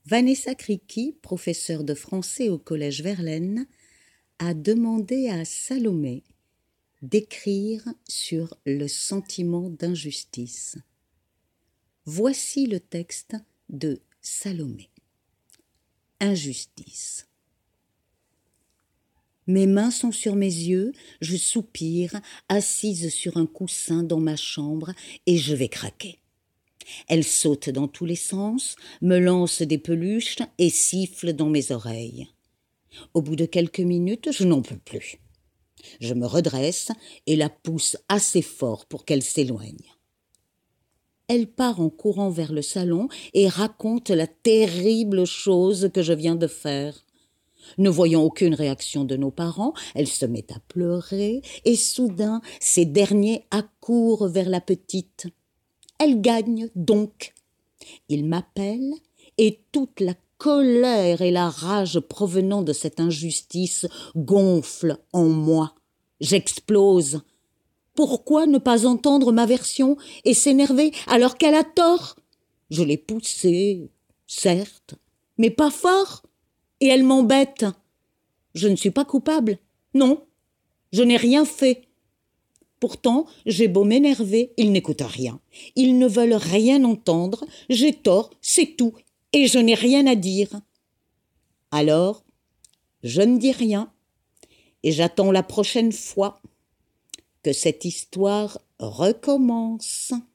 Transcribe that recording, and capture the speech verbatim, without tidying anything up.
Vanessa Criqui, professeure de français au Collège Verlaine, a demandé à Salomé d'écrire sur le sentiment d'injustice. Voici le texte de Salomé. Injustice. Mes mains sont sur mes yeux, je soupire, assise sur un coussin dans ma chambre, et je vais craquer. Elle saute dans tous les sens, me lance des peluches et siffle dans mes oreilles. Au bout de quelques minutes, je n'en peux plus. Je me redresse et la pousse assez fort pour qu'elle s'éloigne. Elle part en courant vers le salon et raconte la terrible chose que je viens de faire. Ne voyant aucune réaction de nos parents, elle se met à pleurer et soudain, ces derniers accourent vers la petite. Elle gagne donc. Il m'appelle et toute la colère et la rage provenant de cette injustice gonflent en moi. J'explose. Pourquoi ne pas entendre ma version et s'énerver alors qu'elle a tort? Je l'ai poussée, certes, mais pas fort, et elle m'embête. Je ne suis pas coupable, non, je n'ai rien fait. Pourtant, j'ai beau m'énerver, ils n'écoutent rien. Ils ne veulent rien entendre, j'ai tort, c'est tout, et je n'ai rien à dire. Alors, je ne dis rien, et j'attends la prochaine fois que cette histoire recommence.